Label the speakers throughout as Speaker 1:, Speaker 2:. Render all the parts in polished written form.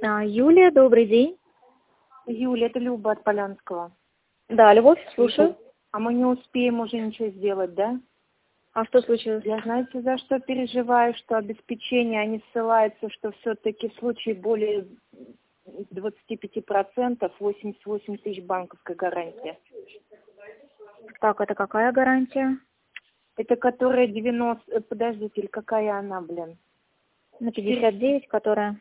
Speaker 1: Юлия, добрый день.
Speaker 2: Юля, это Люба от Полянского.
Speaker 1: Да, Любовь, слушаю.
Speaker 2: А мы не успеем уже ничего сделать, да?
Speaker 1: А что случилось?
Speaker 2: Я, знаете, за что переживаю, что обеспечение, они ссылаются, что все-таки в случае более 25% 88 тысяч банковской гарантия.
Speaker 1: Так, это какая гарантия?
Speaker 2: Это которая 90... Подождите, или какая она, блин?
Speaker 1: На 59, которая?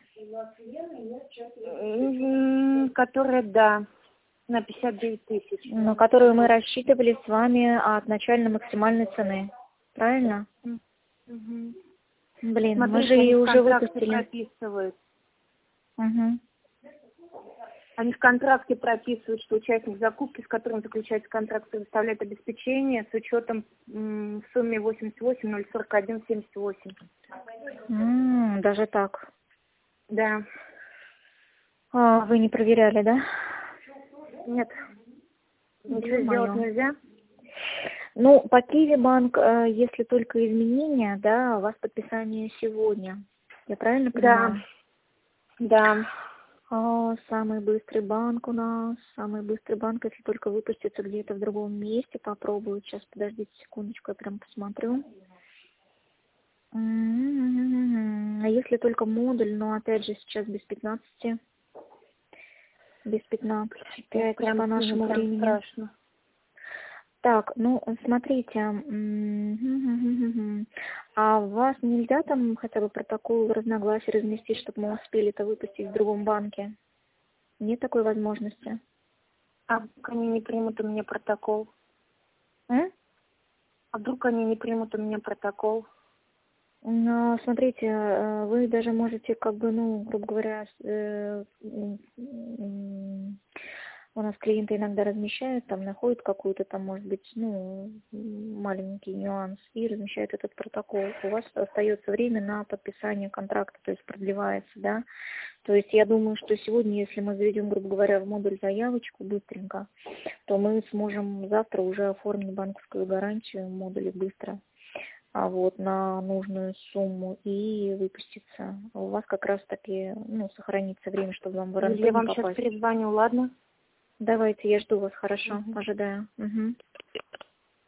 Speaker 2: Которая, да, на 59 тысяч.
Speaker 1: На которую мы рассчитывали с вами от начальной максимальной цены. Правильно?
Speaker 2: Угу.
Speaker 1: Блин,
Speaker 2: Смотрите,
Speaker 1: мы же ее
Speaker 2: они в
Speaker 1: уже
Speaker 2: контракте
Speaker 1: выпустили.
Speaker 2: прописывают.
Speaker 1: Угу.
Speaker 2: Они в контракте прописывают, что участник закупки, с которым заключается контракт, предоставляет обеспечение с учетом в сумме 88 041 78.
Speaker 1: Даже так.
Speaker 2: Да.
Speaker 1: Вы не проверяли, да?
Speaker 2: Нет. Ничего сделать нельзя?
Speaker 1: Ну, по Киви банк, если только изменения, да, у вас подписание сегодня. Я правильно понимаю?
Speaker 2: Да.
Speaker 1: Самый быстрый банк у нас, самый быстрый банк, если только выпустится где-то в другом месте, попробую. Сейчас, подождите секундочку, я прям посмотрю. А если только модуль, но опять же сейчас без 15. Без 15, 5 по нашему времени.
Speaker 2: Страшно.
Speaker 1: Так, ну, смотрите, а у вас нельзя там хотя бы протокол разногласий разместить, чтобы мы успели это выпустить в другом банке? Нет такой возможности?
Speaker 2: А вдруг они не примут у меня протокол? А вдруг они не примут у меня протокол?
Speaker 1: Ну, смотрите, вы даже можете, как бы, ну, грубо говоря, у нас клиенты иногда размещают, там находят какую-то там, может быть, ну, маленький нюанс и размещают этот протокол. У вас остается время на подписание контракта, то есть продлевается, да. То есть я думаю, что сегодня, если мы заведем, грубо говоря, в модуль заявочку быстренько, то мы сможем завтра уже оформить банковскую гарантию в модуле быстро, вот, на нужную сумму и выпуститься. У вас как раз таки, ну, сохранится время, чтобы вам в РНП
Speaker 2: Я вам
Speaker 1: не попасть.
Speaker 2: сейчас перезвоню, ладно?
Speaker 1: Давайте, я жду вас, хорошо, ожидаю.